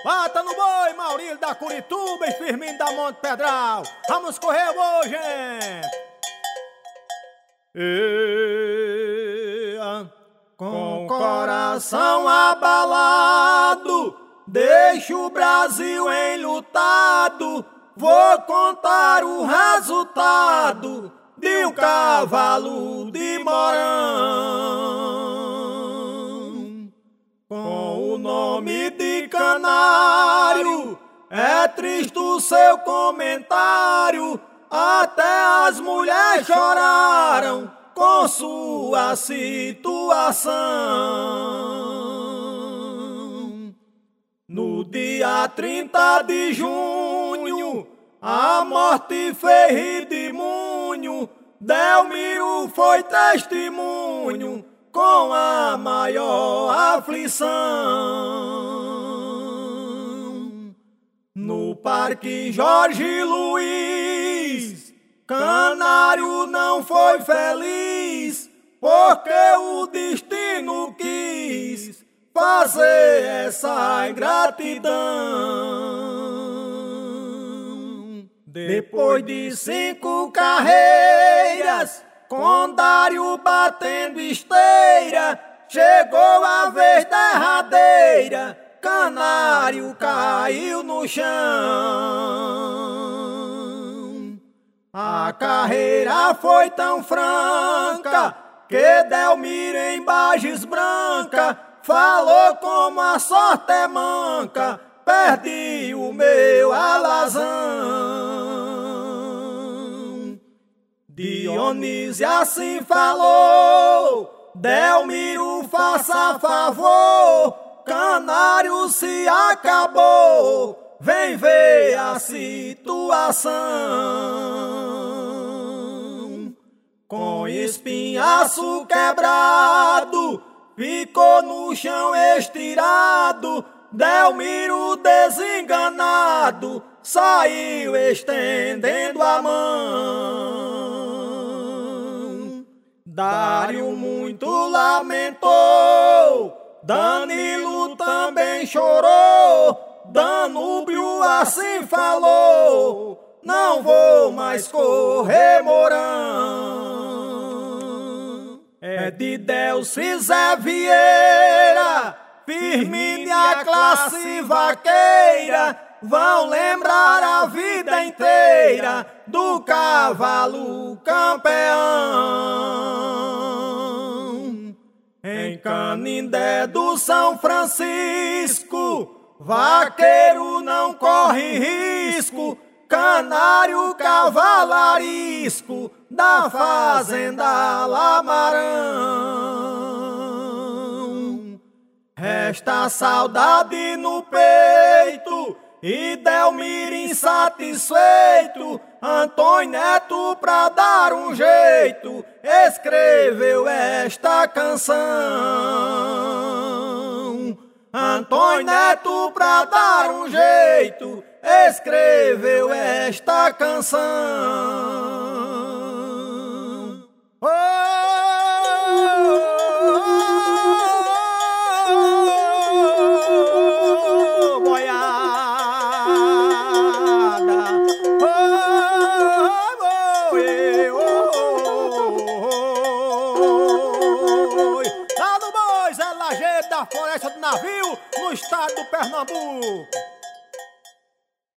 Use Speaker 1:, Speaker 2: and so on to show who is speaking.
Speaker 1: Ata no boi, Maurílio da Curituba e Firmino da Monte Pedral. Vamos correr hoje, gente. Com o coração abalado, deixo o Brasil enlutado. Vou contar o resultado de um cavalo de Mourão. Com o nome de Canário, é triste o seu comentário. Até as mulheres choraram com sua situação. No dia 30 de junho, a morte fez redemoinho. Delmiro foi testemunho com a maior aflição. No Parque Jorge Luiz, Canário não foi feliz, porque o destino quis fazer essa ingratidão. Depois de 5 carreiras, com Dário batendo esteira, chegou a vez derradeira, Canário caiu no chão. A carreira foi tão franca que Delmiro em Bages Branca falou: como a sorte é manca, perdi o meu alazão. Dionísio assim falou: Delmiro, faça favor, Canário se acabou, vem ver a situação. Com espinhaço quebrado, ficou no chão estirado, Delmiro desenganado saiu estendendo a mão. Dário muito lamentou, Danilo também chorou, Danúbio assim falou: não vou mais correr Mourão. É de Delci Zé Vieira, Firmino e a classe vaqueira vão lembrar a vida inteira do cavalo campeão. Em Canindé do São Francisco, vaqueiro não corre risco, Canário cavalarisco da fazenda Lamarão. Resta saudade no peito e Delmiro insatisfeito, Antônio Neto pra dar um jeito escreveu esta canção. Antônio Neto pra dar um jeito escreveu esta canção. Oh, da Floresta do Navio, no estado do Pernambuco.